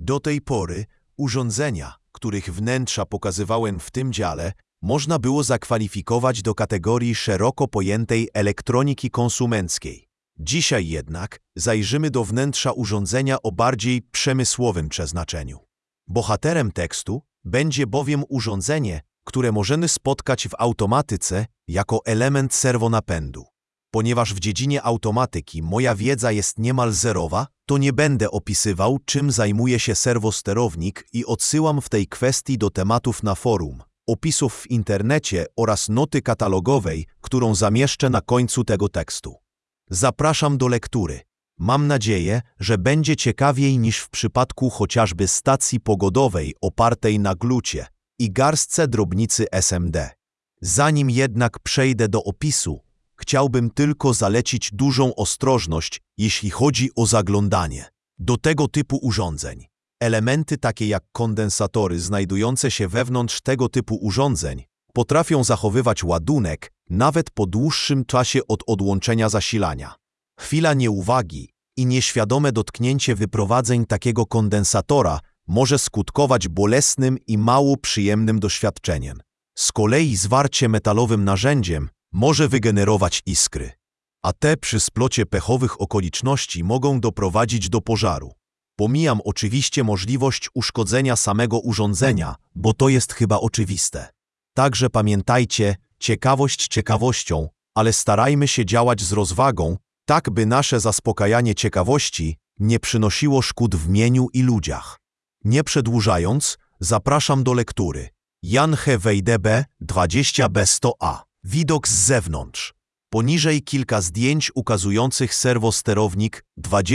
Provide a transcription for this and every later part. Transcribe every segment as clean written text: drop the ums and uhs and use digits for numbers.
Do tej pory urządzenia, których wnętrza pokazywałem w tym dziale, można było zakwalifikować do kategorii szeroko pojętej elektroniki konsumenckiej. Dzisiaj jednak zajrzymy do wnętrza urządzenia o bardziej przemysłowym przeznaczeniu. Bohaterem tekstu będzie bowiem urządzenie, które możemy spotkać w automatyce jako element serwonapędu. Ponieważ w dziedzinie automatyki moja wiedza jest niemal zerowa, to nie będę opisywał, czym zajmuje się serwosterownik i odsyłam w tej kwestii do tematów na forum, opisów w internecie oraz noty katalogowej, którą zamieszczę na końcu tego tekstu. Zapraszam do lektury. Mam nadzieję, że będzie ciekawiej niż w przypadku chociażby stacji pogodowej opartej na glucie i garstce drobnicy SMD. Zanim jednak przejdę do opisu, chciałbym tylko zalecić dużą ostrożność, jeśli chodzi o zaglądanie do tego typu urządzeń. Elementy takie jak kondensatory znajdujące się wewnątrz tego typu urządzeń potrafią zachowywać ładunek nawet po dłuższym czasie od odłączenia zasilania. Chwila nieuwagi i nieświadome dotknięcie wyprowadzeń takiego kondensatora może skutkować bolesnym i mało przyjemnym doświadczeniem. Z kolei zwarcie metalowym narzędziem może wygenerować iskry, a te przy splocie pechowych okoliczności mogą doprowadzić do pożaru. Pomijam oczywiście możliwość uszkodzenia samego urządzenia, bo to jest chyba oczywiste. Także pamiętajcie, ciekawość ciekawością, ale starajmy się działać z rozwagą, tak by nasze zaspokajanie ciekawości nie przynosiło szkód w mieniu i ludziach. Nie przedłużając, zapraszam do lektury. Janhe WDB 20B100A. Widok z zewnątrz. Poniżej kilka zdjęć ukazujących serwosterownik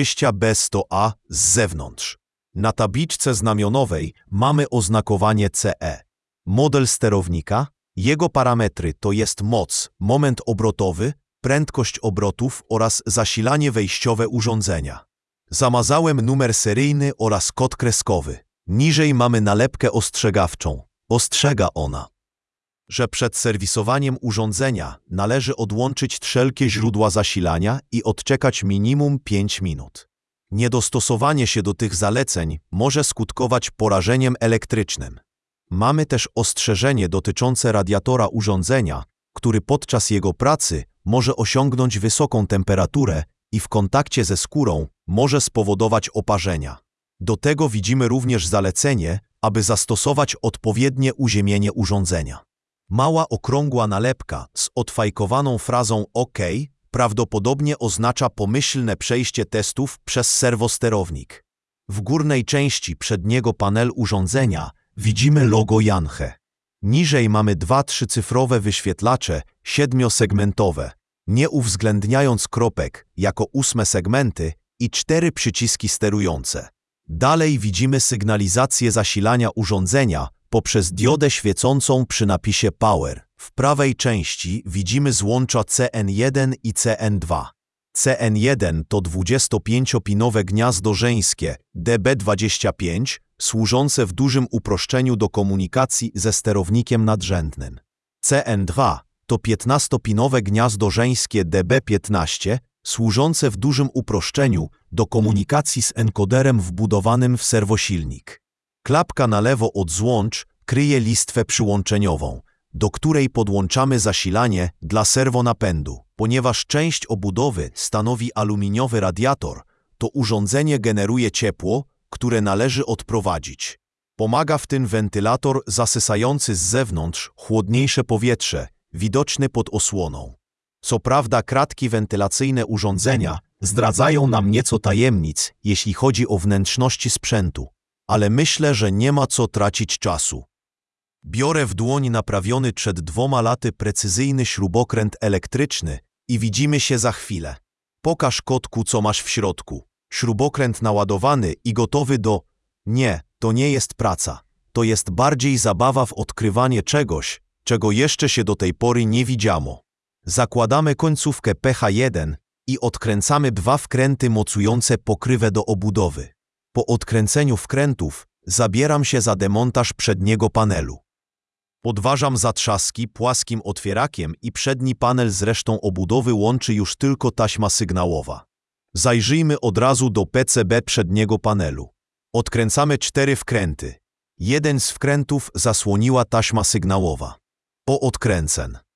20B100A z zewnątrz. Na tabliczce znamionowej mamy oznakowanie CE. Model sterownika, jego parametry to jest moc, moment obrotowy, prędkość obrotów oraz zasilanie wejściowe urządzenia. Zamazałem numer seryjny oraz kod kreskowy. Niżej mamy nalepkę ostrzegawczą. Ostrzega ona, że przed serwisowaniem urządzenia należy odłączyć wszelkie źródła zasilania i odczekać minimum 5 minut. Niedostosowanie się do tych zaleceń może skutkować porażeniem elektrycznym. Mamy też ostrzeżenie dotyczące radiatora urządzenia, który podczas jego pracy może osiągnąć wysoką temperaturę i w kontakcie ze skórą może spowodować oparzenia. Do tego widzimy również zalecenie, aby zastosować odpowiednie uziemienie urządzenia. Mała okrągła nalepka z odfajkowaną frazą OK prawdopodobnie oznacza pomyślne przejście testów przez serwosterownik. W górnej części przedniego panelu urządzenia widzimy logo Janhe. Niżej mamy 2 trzycyfrowe wyświetlacze 7-segmentowe, nie uwzględniając kropek jako 8 segmenty i 4 przyciski sterujące. Dalej widzimy sygnalizację zasilania urządzenia poprzez diodę świecącą przy napisie Power. W prawej części widzimy złącza CN1 i CN2. CN1 to 25-pinowe gniazdo żeńskie DB25, służące w dużym uproszczeniu do komunikacji ze sterownikiem nadrzędnym. CN2 to 15-pinowe gniazdo żeńskie DB15, służące w dużym uproszczeniu do komunikacji z enkoderem wbudowanym w serwosilnik. Klapka na lewo od złącz kryje listwę przyłączeniową, do której podłączamy zasilanie dla serwonapędu. Ponieważ część obudowy stanowi aluminiowy radiator, to urządzenie generuje ciepło, które należy odprowadzić. Pomaga w tym wentylator zasysający z zewnątrz chłodniejsze powietrze, widoczny pod osłoną. Co prawda kratki wentylacyjne urządzenia zdradzają nam nieco tajemnic, jeśli chodzi o wnętrzności sprzętu, ale myślę, że nie ma co tracić czasu. Biorę w dłoń naprawiony przed 2 laty precyzyjny śrubokręt elektryczny i widzimy się za chwilę. Pokaż kotku, co masz w środku. Śrubokręt naładowany i gotowy do... Nie, to nie jest praca. To jest bardziej zabawa w odkrywanie czegoś, czego jeszcze się do tej pory nie widziano. Zakładamy końcówkę PH1 i odkręcamy 2 wkręty mocujące pokrywę do obudowy. Po odkręceniu wkrętów zabieram się za demontaż przedniego panelu. Podważam zatrzaski płaskim otwierakiem i przedni panel z resztą obudowy łączy już tylko taśma sygnałowa. Zajrzyjmy od razu do PCB przedniego panelu. Odkręcamy 4 wkręty. Jeden z wkrętów zasłoniła taśma sygnałowa. Po odkręcen.